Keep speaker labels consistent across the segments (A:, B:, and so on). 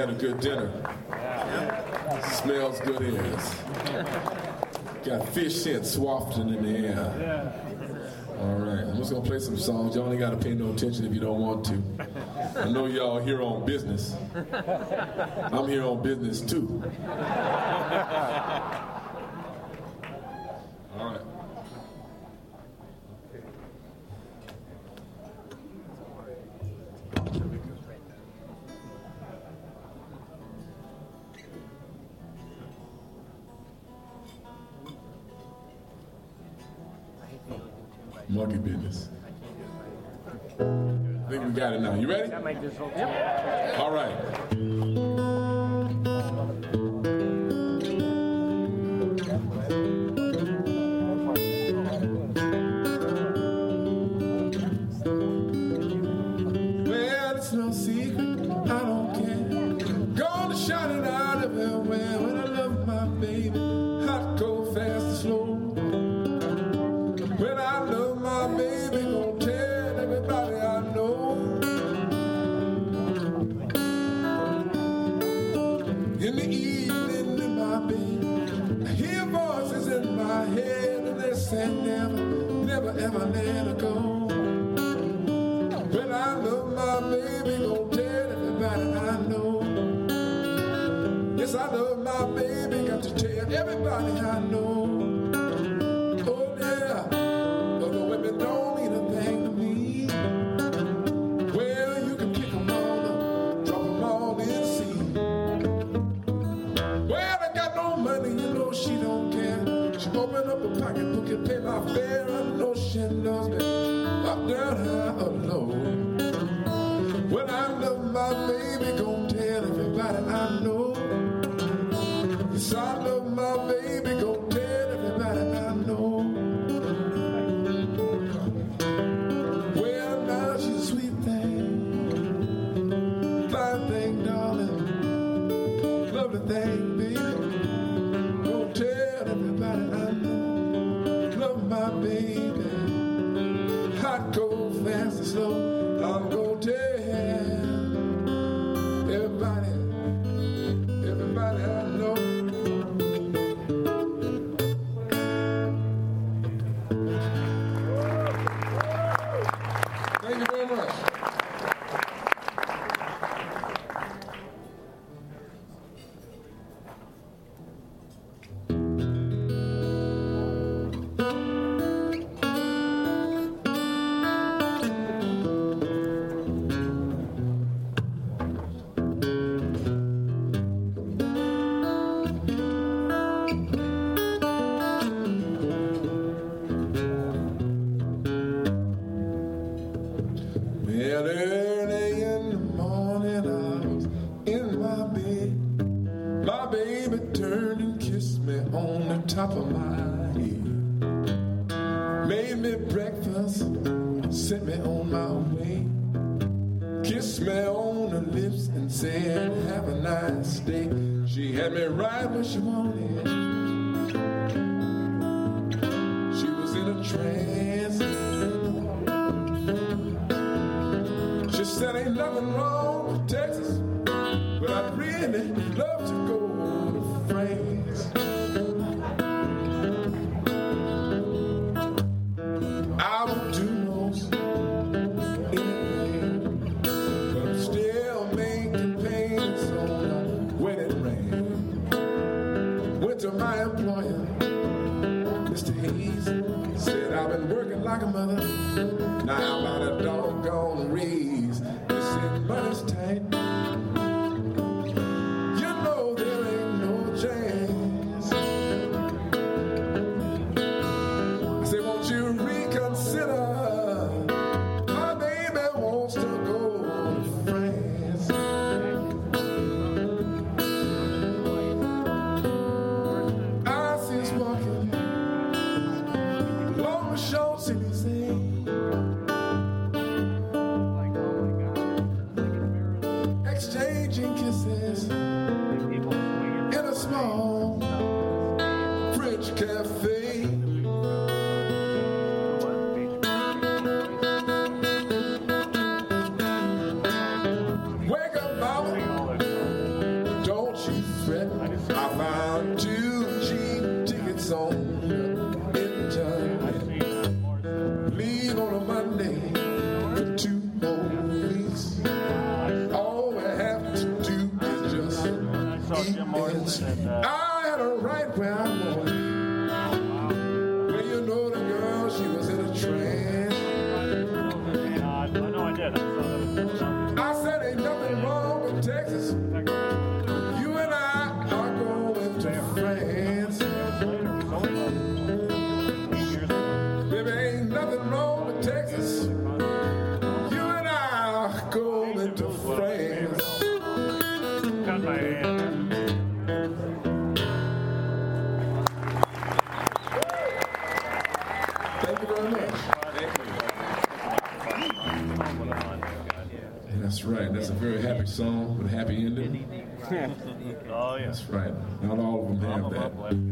A: had a good dinner. Smells good in here. Got fish scent wafting in the air. All right, I'm just gonna play some songs. Y'all ain't gotta pay no attention if you don't want to. I know y'all here on business. I'm here on business too. All right. Monkey business. I think we got it now. You ready? Yep. All right. Well, it's no secret. I don't care. Gonna shout it out everywhere when I love my baby. Hot, cold, fast, and slow. When I love my baby, gonna tell everybody I know. In the evening, in my bed, I hear voices in my head, and they say never, never, ever let her go. When I love my baby, gonna tell everybody I know. Yes, I love my baby, got to tell everybody I know. Open up a pocketbook and pay my fare. I know she loves me, up, down, high, or low. When I love my baby, gon' tell everybody I know. Yes, I love my baby, gon' tell everybody I know. Well, now she's a sweet thing, fine thing, darling, lovely thing, baby. Gon' tell everybody I know. Love my baby, hot, cold, fast, and slow. I'm gonna tell everybody, everybody I know. Thank you very much. Well, early in the morning I was in my bed. My baby turned and kissed me on the top of my head. Made me breakfast, sent me on my way. Kissed me on the lips and said, have a nice day. She had me right where she wanted. She was in a trance. She said, ain't nothing wrong with Texas, but I'd really love to go to France. I would do most anything, but I'm still making payments on a wedding ring. Went to my employer, Mr. Hayes, said I've been working like a mother, now I'm out of doggone raise. They said money's tight, you know there ain't no chance. I said, won't you reconsider? My baby wants to go to France. I see us walking along the Champs-Élysées. you very much. That's right. That's a very happy song with a happy ending.
B: Oh, yeah.
A: That's right. Not all of them have that.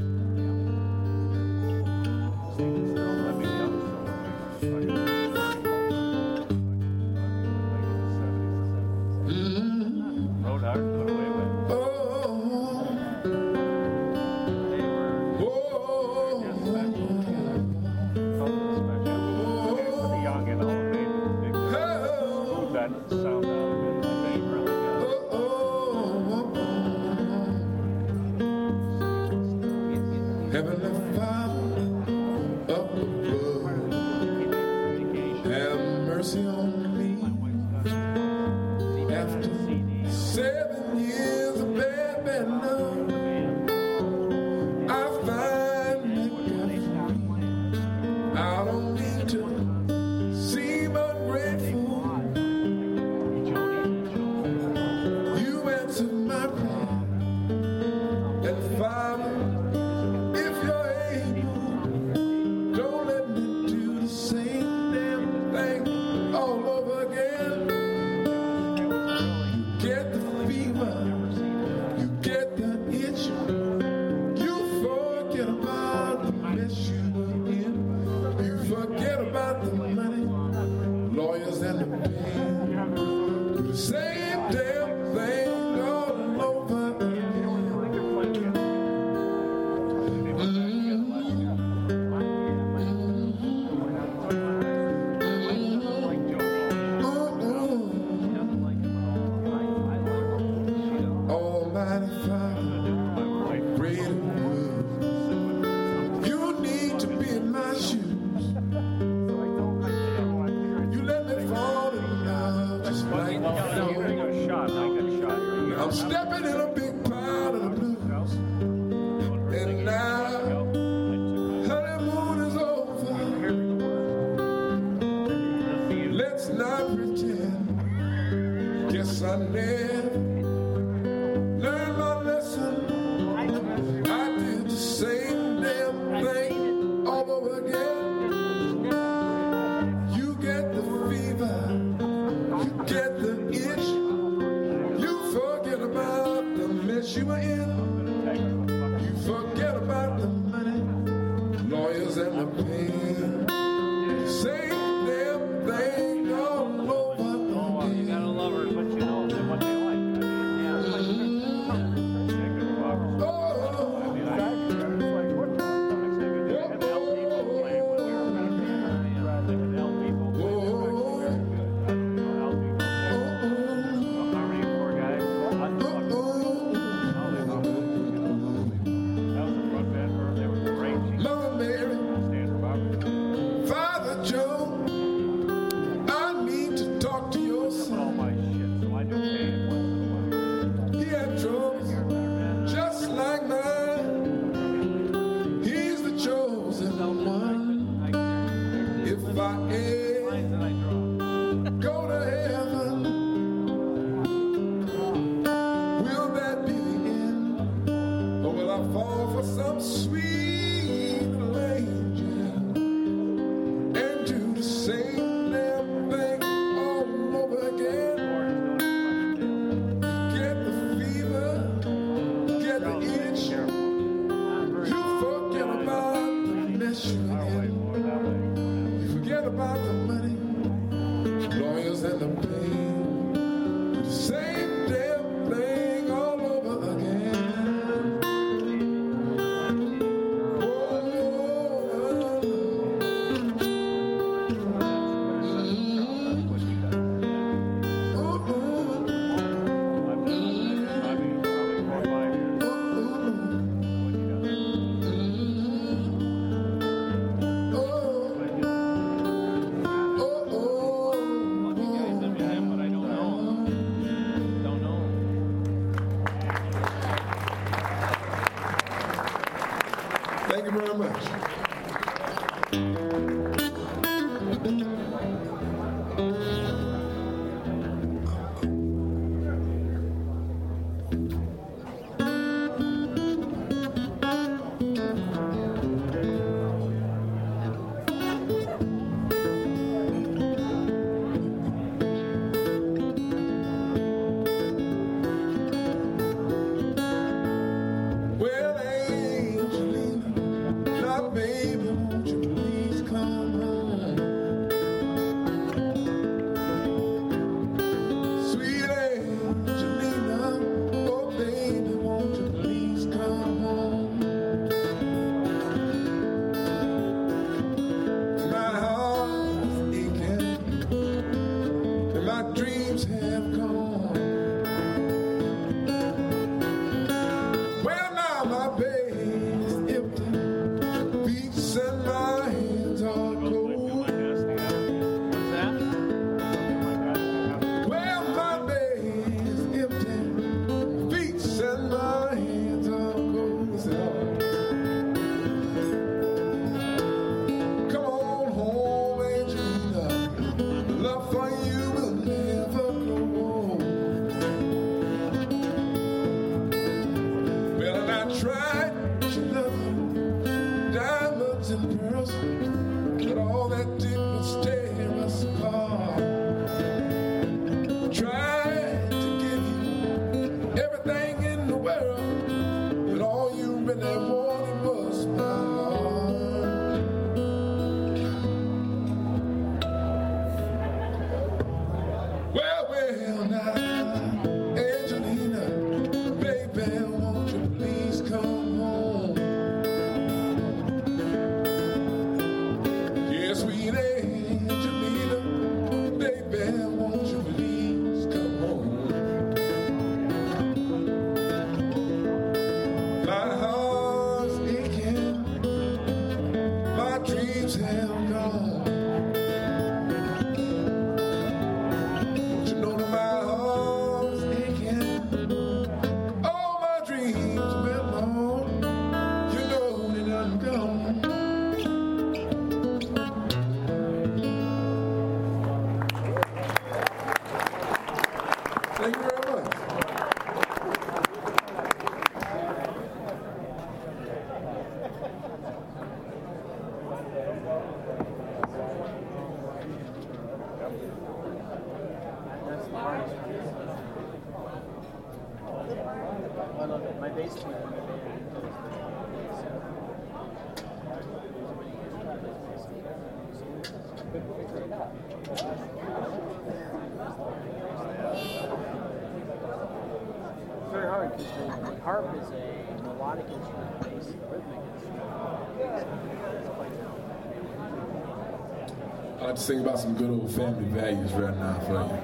A: Thank you very much. baby, won't you please come home? Sweet Angelina, oh baby, won't you please come home? My heart's aching, and my dreams have gone. Well, now my bed's empty, feet and my hands are cold. Well, my bed's empty, feet and my hands are cold. Come on home, Angelina, love for you will never grow old. Well, and I tried to love you, diamonds and pearls, but all that did was tear us apart. Tried to give you everything in the world, but all you really wanted was my heart. Well, now, Angelina, baby, won't you please come home? Yeah, sweet Angelina, baby, won't you please come home? My heart's aching, my dreams have gone. Don't you know that my heart's aching? All my dreams have been long. You know that I'm gone. Thank you very much.
B: That's the hardest one. I love it. My bass player. It's very hard because the harp is a melodic instrument, bass is a rhythmic instrument.
A: I'd like to sing about some good old family values right now for you.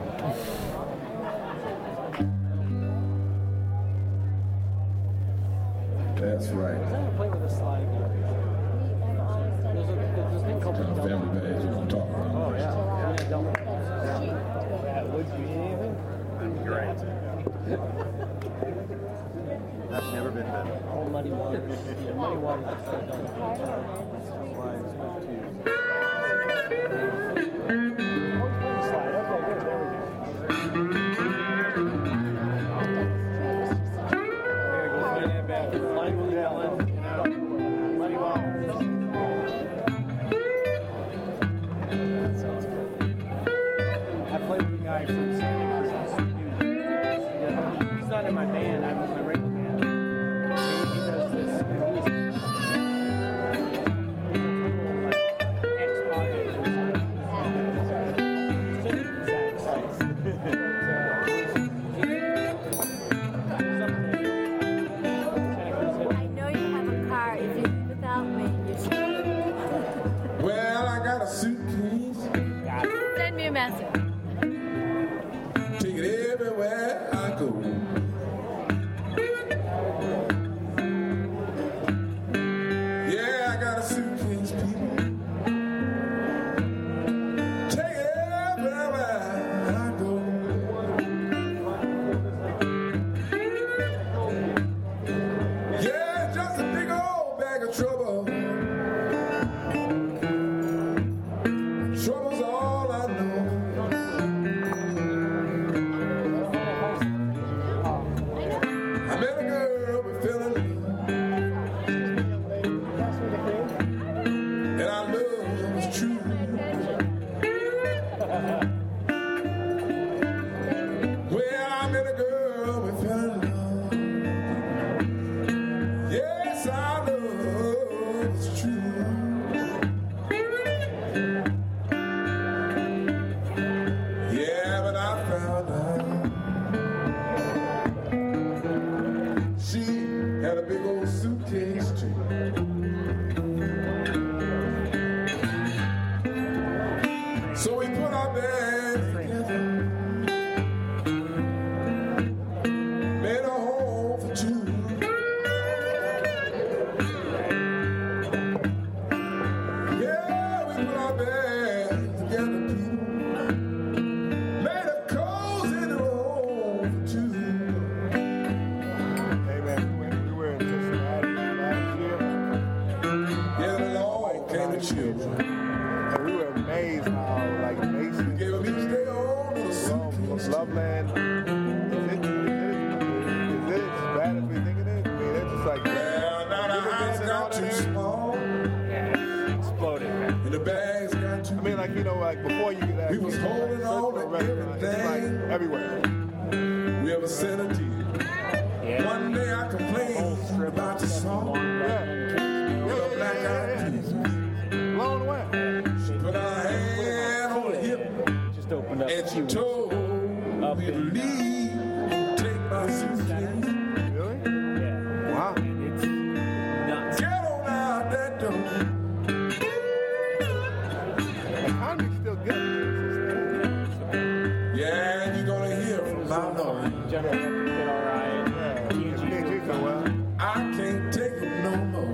A: That's right.
B: I don't play with a slide again. There's a thing called
A: Kind of family values we're going to talk about.
B: Oh, yeah.
C: Would you eat anything? Great. I've never been better.
B: All muddy water. Yeah, muddy water.
C: I played with a guy from Santa Cruz. He's not in my band. I'm in my regular band. He does this.
A: children.
D: And we were amazed how, like, Mason,
A: Gave them each their own little suitcase.
D: Loveland, is it as bad as we think it is? I mean, it's just like,
A: Well, now the house got too small,
C: Yeah, it exploded, man.
A: and the bags got too
D: I mean, like, you know, like, before you could
A: We was holding on to
D: It's like
A: everything.
D: everywhere.
A: we ever said or did.
C: Yeah.
A: One day I complained about the song.
D: Yeah.
A: With a black eyed peas.
D: Blown away.
A: She put her hand on the hip
C: Just opened up.
A: and she told me to leave, take my suitcase.
D: Really?
C: Yeah.
D: Wow.
C: It's nuts.
A: Get on out that door.
D: The economy's still good.
A: Yeah, and you're gonna hear from my Lord.
C: General Electric did all right.
D: Yeah, you go well.
A: I can't take it no more.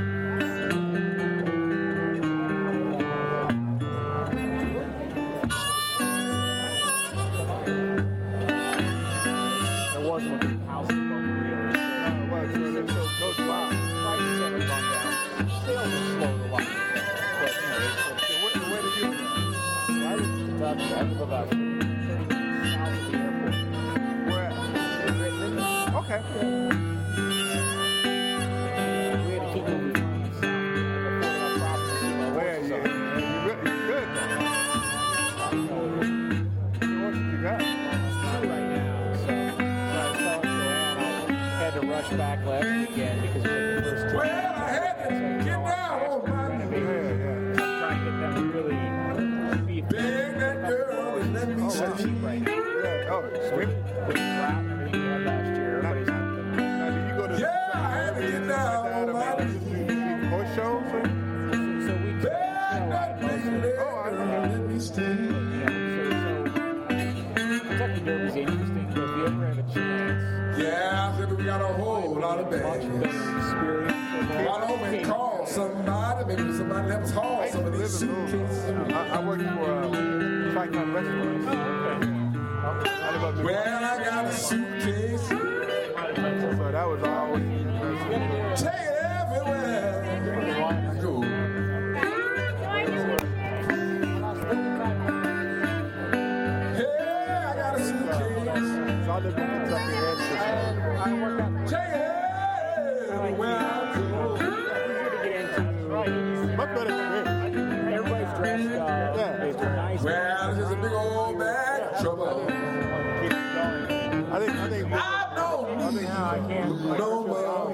C: There wasn't a big house in Boca
D: Well, so there's no drive.
C: Prices haven't gone down. Sales have slowed a lot. But, you know,
D: Where did you live?
C: I live in Kentucky. I live about 30 minutes south of the airport.
D: Where?
C: In Richmond.
D: Okay.
C: We had to keep moving south.
D: Where? Yeah. You good? What you got?
C: Right now. So I was telling Joanne I had to rush back last weekend because we had the first two.
A: Well, I had to get down on my knees.
D: Yeah.
C: Try and get them to really be
A: Beg that girl and let me
C: cheap
A: see.
C: right now.
D: Yeah. Oh, sweet.
C: With the drought and everything we had last year, everybody's
D: Now, do you go to
A: Yeah, I had to get down on my knees.
D: horse shows?
C: so we
A: Beg that big girl and let me stay.
C: Kentucky Derby's interesting, but if you ever have a chance,
A: Yeah, I said we got a whole lot of
C: much
A: bags.
C: better experience.
A: Why don't we call somebody? Maybe somebody let us haul some of these suitcases.
D: I work for Tricon Restaurants. I live up
A: Well, I got a suitcase.
D: so that was always
A: Take it everywhere. Go. Yeah, I got a suitcase.
D: So I live in Kentucky and
A: Take it everywhere I go.
D: much better than me.
C: Everybody's dressed
D: Yeah.
C: it's nice.
A: Well, this is a big old bag of trouble.
C: Keep it going.
D: I think
A: I don't need no more.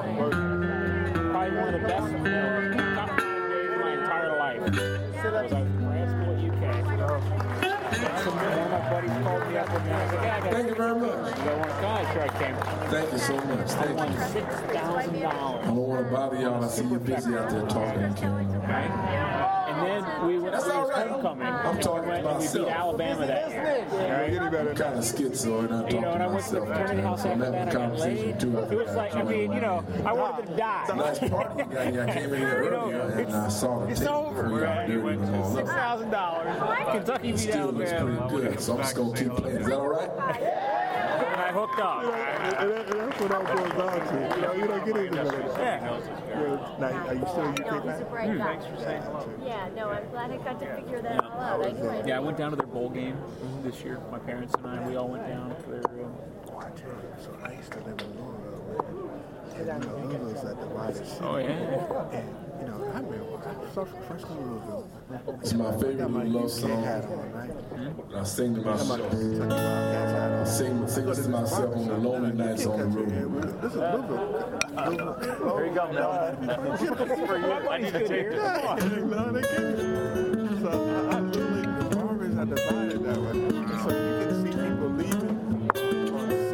C: Probably one of the best, top 5 days of my entire life. Was I was in grad school at UK. One of my buddies called me up and I was like, yeah,
A: Thank you very much.
C: you got one guy? Sure, I came.
A: Thank you so much.
C: I
A: Thank
C: won
A: you.
C: $6,000.
A: I don't want to bother y'all. I see you busy out there talking and carrying on.
C: And then we went
A: That's
C: to
A: all right.
C: homecoming.
A: I'm talking
C: and
A: about
C: we beat
A: myself.
C: Alabama that year.
A: I'm kind of schizoid. I talk
C: You know, and
A: to
C: I went to the
A: myself.
C: fraternity house
A: I'm
C: after
A: having
C: that.
A: a
C: I got
A: conversation
C: laid.
A: too.
C: It was like, I mean, you know, I wanted to die.
A: Nice party you got here. I came in here earlier and I saw the
C: It's
A: tape
C: over.
A: before y'all
C: Right?
A: dirty them all up.
C: $6,000. Kentucky
A: It
C: beat
A: still looks
C: Alabama.
A: pretty good, so I'm just going to keep playing. Is that all right?
C: And I hooked up.
D: that's what all goes down to. You don't get any better.
C: Yeah.
D: Now, are you still a UK
E: That was a
D: fan?
E: bright guy. Yeah, no, I'm glad I got to figure that all out. I knew I
C: Yeah, I went down to their bowl game this year. My parents and I, we all went down for their.
D: Oh, I tell you, so I used to live in Louisville, man. And, Louisville's at the widest city.
C: Oh, yeah.
D: And, I remember, first time in Louisville.
A: It's my favorite
D: My
A: love
D: UK
A: song.
D: hat on, right?
A: I sing to
D: I got my
A: myself.
D: Kentucky Wildcats hat on.
A: I sing this to myself on the lonely nights on the road.
D: This is Louisville.
C: There you go, Mel. I need to take it.
D: No, they get it. So I literally, the barbers are divided that way. And so you can see people leaving on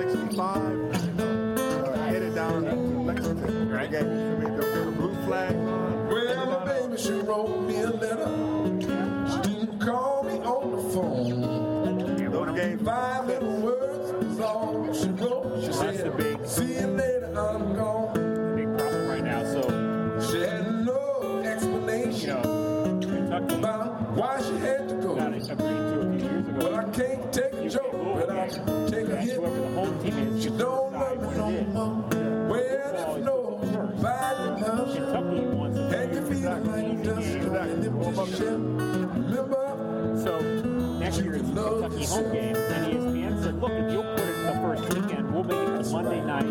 D: 65, headed down to Lexington.
C: Right.
D: Again, you see the blue flag.
A: Well, my baby, she wrote me a letter. She didn't call me on the phone.
D: Those games.
A: 5 little words is all she wrote. She said, see you later, I'm gone.
C: Big problem right now. So,
A: She had no explanation
C: Kentucky
A: about why she had to go.
C: got agreed to a few years ago.
A: Well, I can't take a joke without taking a hit.
C: Whoever the home team is,
A: She don't love me no more. Well, there's no nobody loves you.
C: Kentucky wants to
A: And you feel like you just Remember,
C: So next year's Kentucky home game, and ESPN said, look, if you'll put it the first weekend, we'll make it the Monday night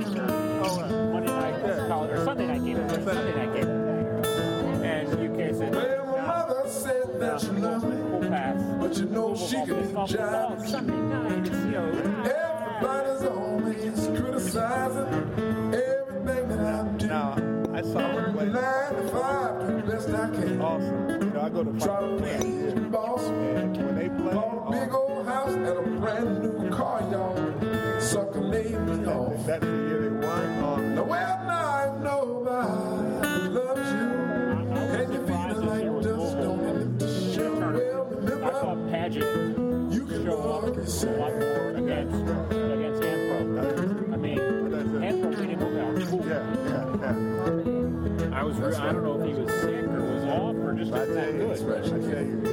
C: or Sunday night game. Sunday night game. And UK said,
A: well, my mother said that she loved me,
C: we'll pass.
A: but you know she can be jive.
C: Sunday night, it's,
A: Everybody's always criticizing everything that I do.
D: Now, I saw him play.
A: 9 to 5, do the best I can.
D: Awesome. You know, I go to
A: Try to
D: Final
A: please
D: Fantasy.
A: the boss.
D: And when they play,
A: Bought a big old house and a brand new car, y'all. Sucker laid me off.
D: that's the year they won.
A: Now, well, now nobody loves you. And you feel like dust on the ship. Well,
C: I saw
A: remember,
C: Paget
A: you can
C: show
A: love
C: up a
A: yourself.
C: lot more against Hanpro. I mean, Hanpro made him look out cool.
D: Yeah.
C: I don't know if he was sick or was off or just
D: I
C: wasn't
D: tell
C: that
D: you,
C: good.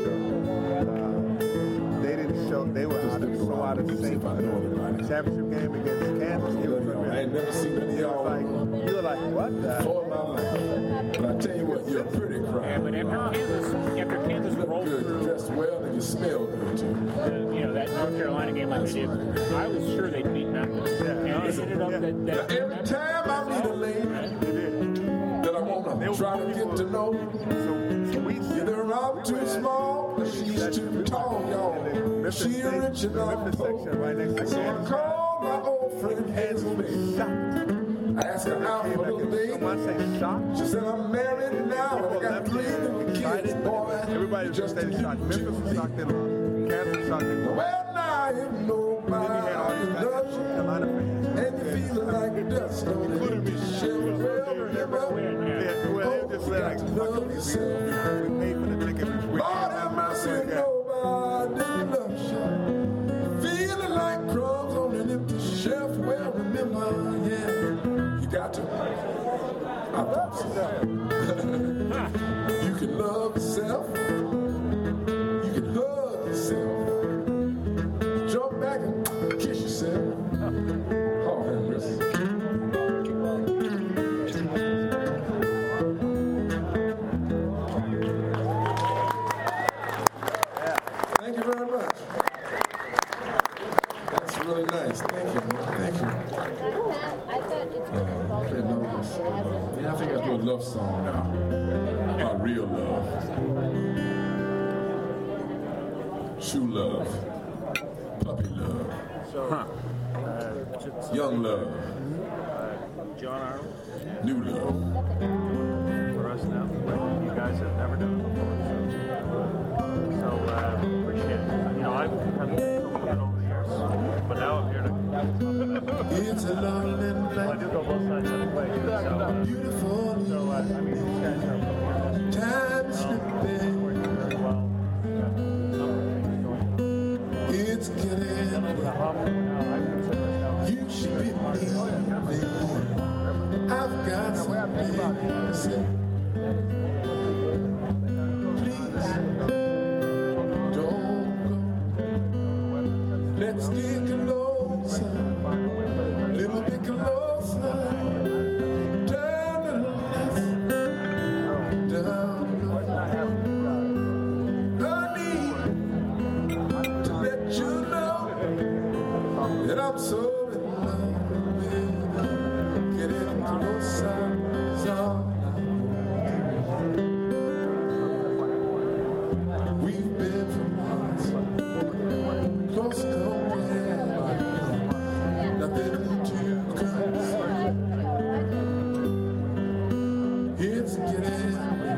D: they didn't show. They were so out of sync. The championship game against Kansas, it was
A: I ain't never seen any of y'all
D: like you were like, what the?
A: before in my life. But I tell you what, you're a pretty
C: Yeah,
A: crowd.
C: but after Kansas
A: You look
C: rolled
A: good, you
C: through
A: dress well, and you smell good too.
C: that North Carolina game like they did, I was sure they'd beat Memphis. And it ended up that
A: Now, every time I meet a lady that I want to try to get to know, either I'm too small or she's too tall, y'all. She rich and I'm poor. So I call my old friend Hazel May. I asked her out for a little date.
D: Someone say shocked.
A: She said, I'm married now and I got 3 little kids, boy.
D: Everybody just said shocked. Memphis was shocked they lost. Kansas was shocked they lost.
A: Well, now if
D: Then you had all these
A: nobody
D: guys
A: loves
D: from
A: you,
D: Carolina fans.
A: and you feel like dust on the shelf, well, remember,
D: Yeah, well, they just said like,
A: love yourself.
D: we paid for the ticket.
A: Lord have mercy, nobody loves you. Feeling like crumbs on an empty shelf. Well, remember, yeah, you got to. I thought so. You can love yourself. You can hug yourself. Jump back and kiss yourself. Oh, have mercy. Thank you very much. That's really nice. Thank you. Thank you. Okay, no, yeah, I think I'll do a love song now. About real love. Shoe love. Puppy love. Young love.
B: John Arnold,
A: New love.
B: for us now. You guys have never done it before, so appreciate it. You know, I've had over the years, but now I'm here to.
A: It's a lonely
B: I do go both sides of the play, so
A: beautiful
B: I mean, these guys are
A: time slipping.
B: working very well.
A: It's getting you should be leaving. I've got something to say. Please don't go. Let's get closer, little bit closer. Turn the lights down. I need to let you know that I'm so in love with you. Getting closer is all I want. We've been for months, close to home, nothing to concern. It's getting,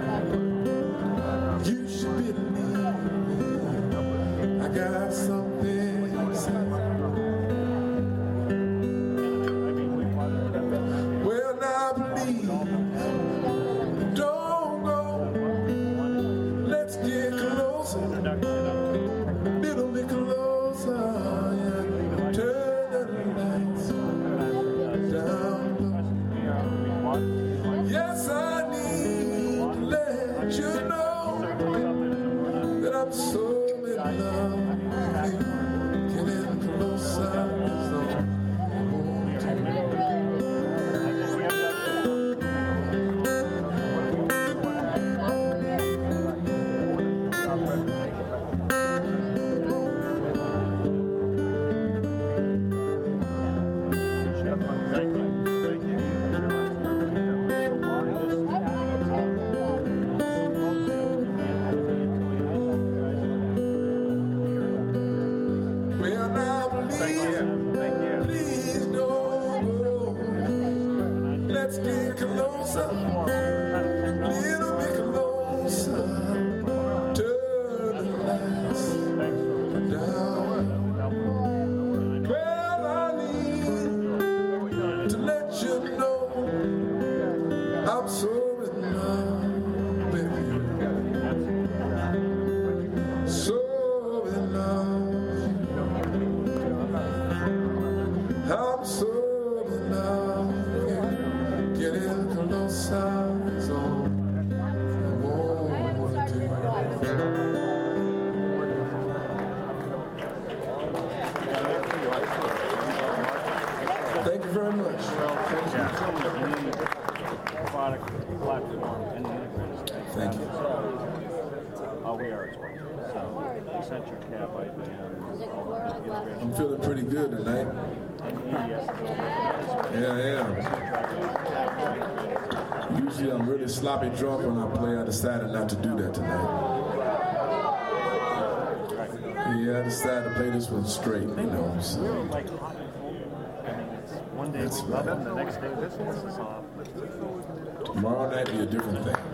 A: you should be leaving. I got something to say. Well, now please, don't go. Let's get closer, little bit closer. Yeah. Turn the lights down. Yes, I need to let you know that I'm so in love with you. Getting closer is all I want to do.
B: we are as well. So, Accenture, Cab, IBM.
A: I'm feeling pretty good tonight. Yeah, I am. Usually I'm really sloppy drunk when I play. I decided not to do that tonight. Yeah, I decided to play this one straight, you know. So.
B: One day we love it, and the next day this one's off.
A: Tomorrow night will be a different thing.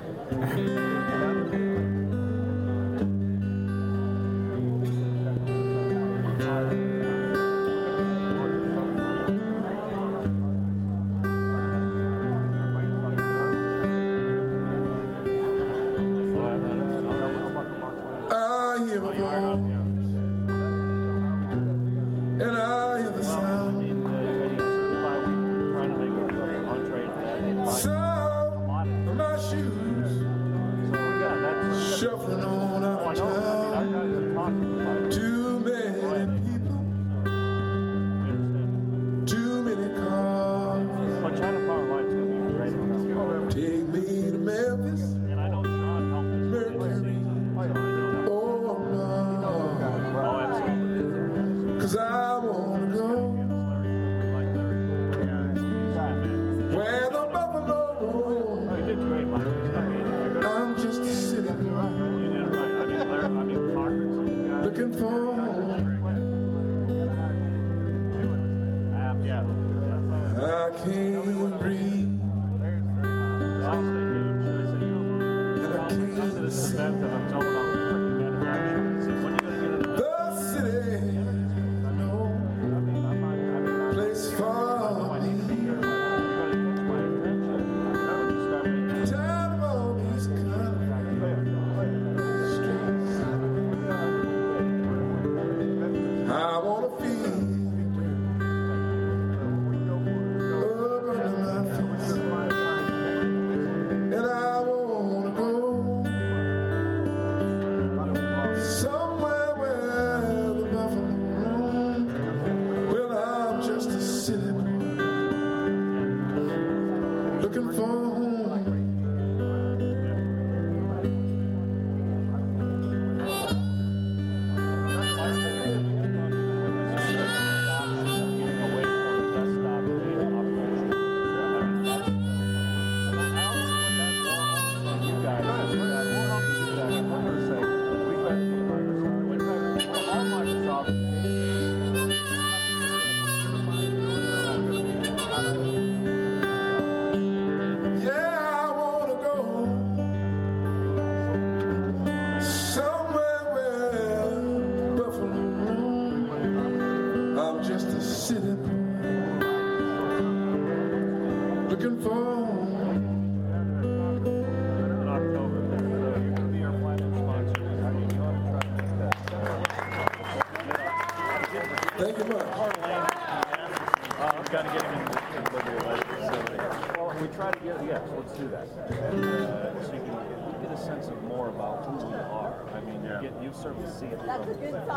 B: You certainly see it from those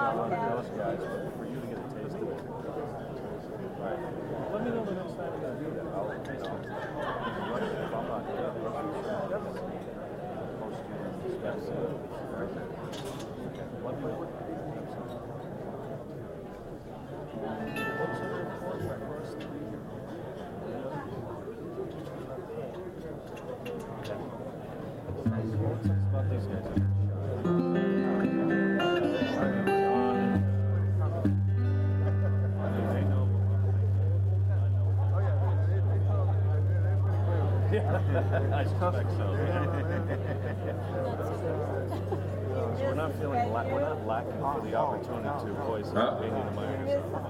B: guys, but for you to get a taste of it. All right. Let me know the next time you're going to do that. I'll taste it. If I'm not let me know. What's about these guys? I suspect so. We're not feeling we're not lacking for the opportunity to voice an opinion of mine.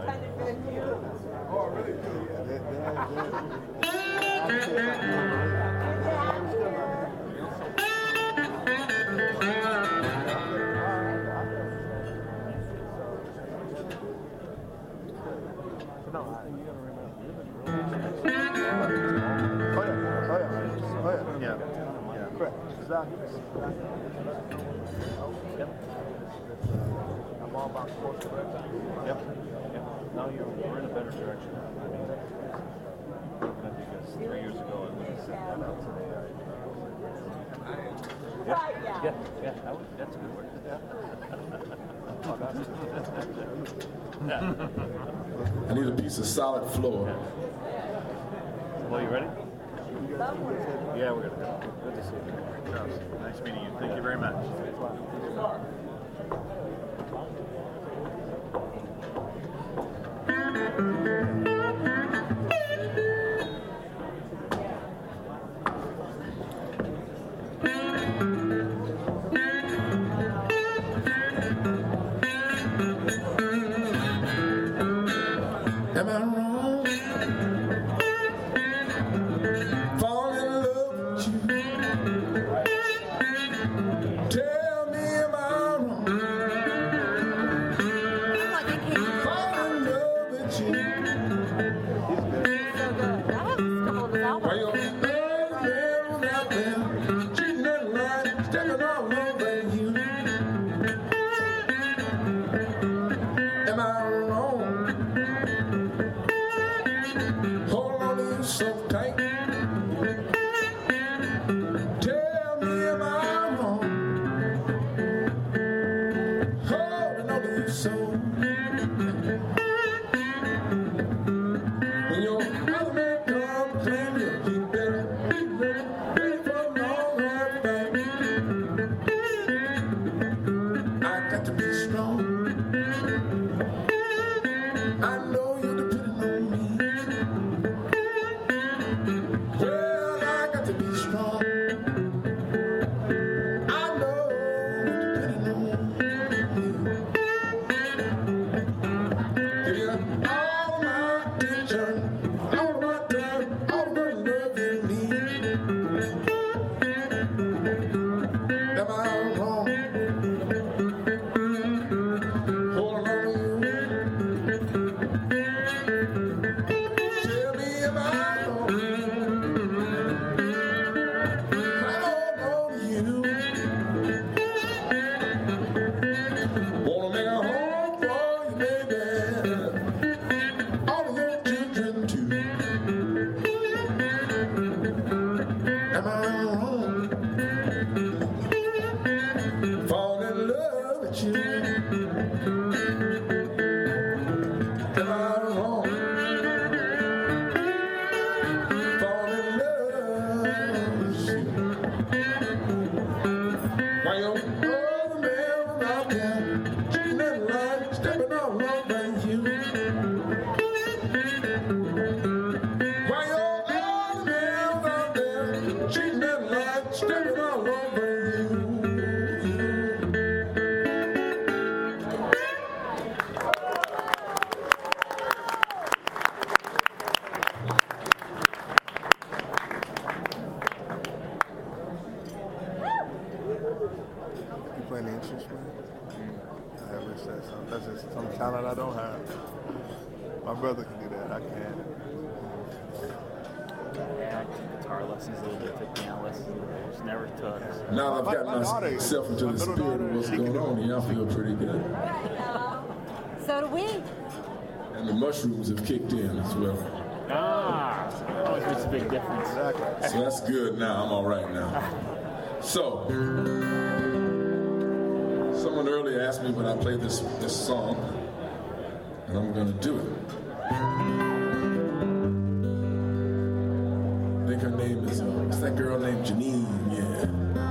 B: I'm all about course correction. Yep. Now we're in a better direction. I think 3 years ago I would have said that out today. Yeah, that's a good word.
A: I need a piece of solid floor.
B: Well, you ready? Yeah, we're good. Good to see you. Nice meeting you. Thank you very much.
A: Am I wrong? Fall in love with you. Tell me, am I wrong? Fall in love with you. Why your man out there cheating and lying, stepping all over you? Am I wrong? Hold on to you so tight. Tell me, am I wrong? Holding on to you so. When your other man come claim you, he better be ready for a long hard fight. I got to be strong. I know you're depending on me. Well, I got to be strong. I know you're depending on me. Give you all my attention, all my time, all the love you need. Am I wrong? Holding on to you. Tell me, am I wrong? I hold on to you. Wanna make a home for you, baby. All of your children too. Am I wrong? Fall in love with you. Am I wrong? Fall in love with you. Why your other man was out there cheating and lying, stepping all over you? Why your other man was out there cheating and lying, stepping all over you?
D: You playing the instrument? I ever said something. That's just some talent I don't have. My brother can do that. I can't.
C: Yeah, I took guitar lessons a little bit, took piano lessons a little bit, just never took.
A: Now that I've
D: My
A: gotten
D: daughter-
A: myself into
D: my
A: the
D: little
A: spirit of
D: daughter,
A: what's
D: she can
A: going
D: do
A: on here, I feel pretty good.
E: So do we.
A: And the mushrooms have kicked in as well.
C: Ah, always makes a big difference.
D: Exactly.
A: So that's good now. I'm all right now. So, someone earlier asked me when I played this song, and I'm going to do it. I think her name is, what's that girl named Janine? Yeah.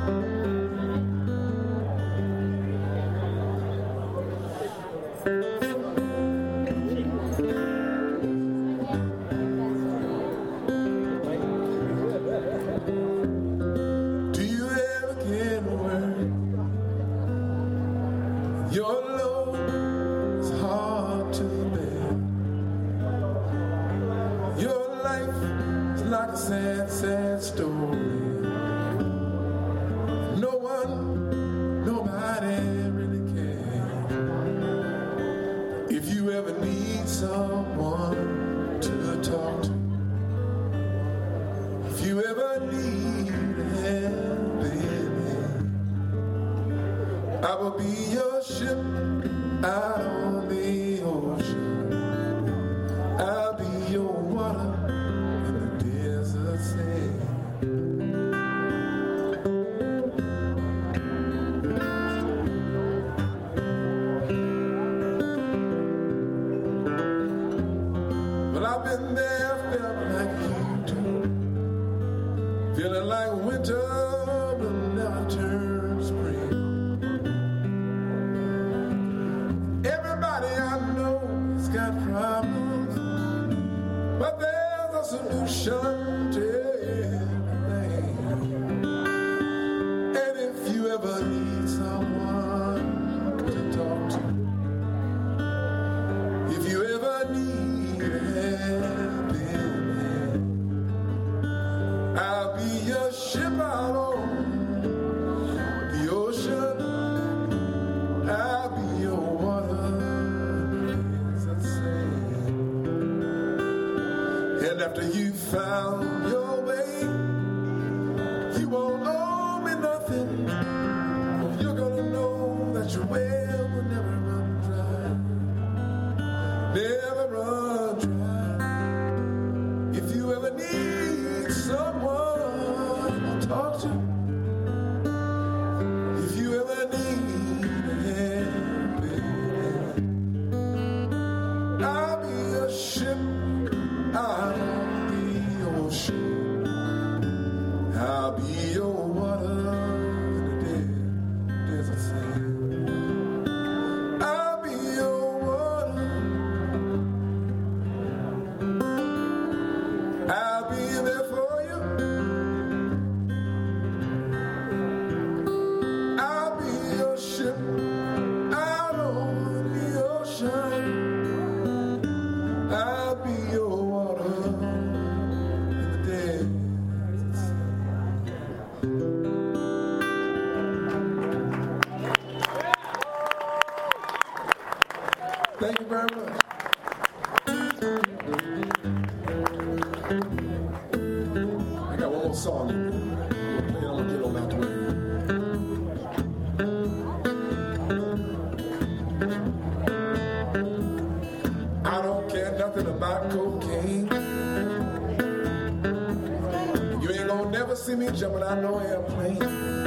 A: Do you ever get worried? Your load is hard to bear. Your life is like a sad, sad story. No one, nobody really cares. If you ever need someone to talk to, if you ever need a helping hand, I will be your ship out on the ocean. I'll be your water in the desert sand. been there, felt like you do. Feeling like winter will never turn spring. Everybody I know has got problems, but there's a solution to everything. And if you ever need someone to talk to, if you ever need a helping hand, I'll be your ship out on the ocean. I'll be your water, winds and sand. And after you found your way, you won't owe me nothing. You're gonna know that your well will never run dry. Never run dry. If you ever need someone to talk to, if you ever need a helping hand, I'll be a ship out on the ocean. I'll be your water in the desert sand. I'll be your water. I'll be there for you. I'll be your ship out on the ocean. I'll be your water in the desert sand. Thank you very much. I got one more song. I'm gonna get on out the way. I don't care nothing about cocaine. You ain't gonna never see me jumping out no airplane.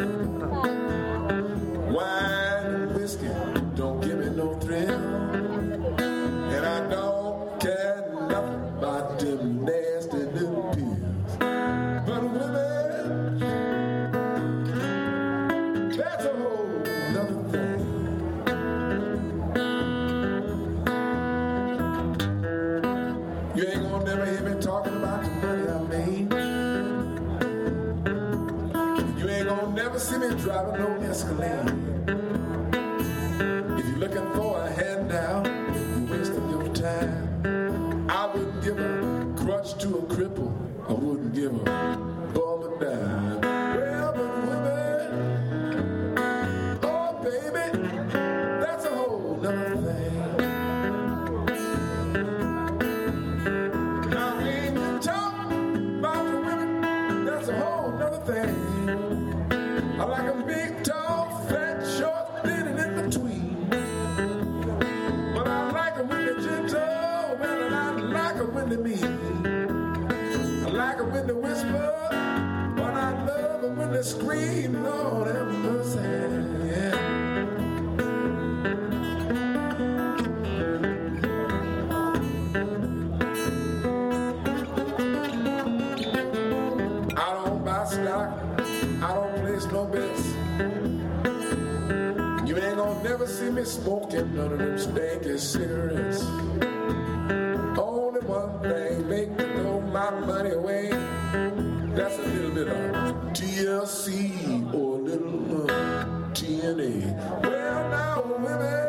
A: Wine and whiskey don't give me no thrill. And I don't care nothing about them nasty little pills. But women, that's a whole nother thing. You ain't gonna never hear me talking about the money I made. You ain't gonna never see me driving no Escalade. If you're looking for a handout, you're wasting your time. I wouldn't give a crutch to a cripple. I wouldn't give a bum a dime. Well, but women, oh baby, that's a whole nother thing. Now when you talk about the women, that's a whole nother thing. I like 'em big, tall, fat, short, thin, and in between. But I like 'em when they're gentle, and I like 'em when they're mean. I like 'em when they whisper, but I love 'em when they scream. Lord have mercy. Yeah. I don't buy stock. I don't place no bets. You ain't gonna never see me smoking none of them stanky cigarettes. Only one thing make me throw my money away. That's a little bit of TLC or a little TNA. Well, now women,